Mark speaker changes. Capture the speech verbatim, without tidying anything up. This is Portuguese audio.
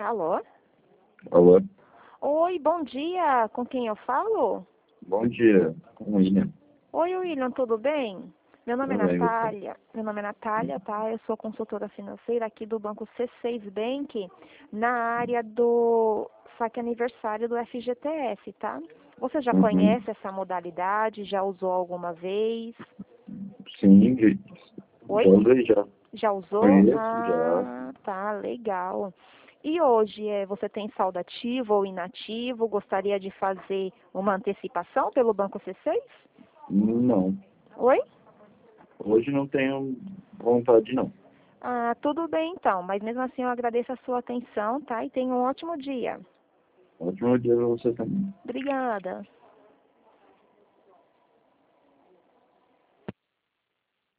Speaker 1: Alô?
Speaker 2: Alô?
Speaker 1: Oi, bom dia. Com quem eu falo?
Speaker 2: Bom dia, com o William.
Speaker 1: Oi, William, tudo bem? Meu nome é
Speaker 2: Tudo bem, você?
Speaker 1: Natália. Meu nome é Natália, tá? Eu sou consultora financeira aqui do Banco C seis Bank, na área do saque aniversário do F G T S, tá? Você já
Speaker 2: Uhum.
Speaker 1: conhece essa modalidade? Já usou alguma vez?
Speaker 2: Sim, já
Speaker 1: Oi?
Speaker 2: já usei já.
Speaker 1: Já usou?
Speaker 2: Conheço, já.
Speaker 1: Ah, tá, legal. E hoje, é, você tem saldo ativo ou inativo? Gostaria de fazer uma antecipação pelo Banco C seis?
Speaker 2: Não,
Speaker 1: Oi?
Speaker 2: hoje não tenho vontade não.
Speaker 1: Ah, tudo bem então, mas mesmo assim eu agradeço a sua atenção, tá? E tenha um ótimo dia.
Speaker 2: Ótimo dia pra você também.
Speaker 1: Obrigada.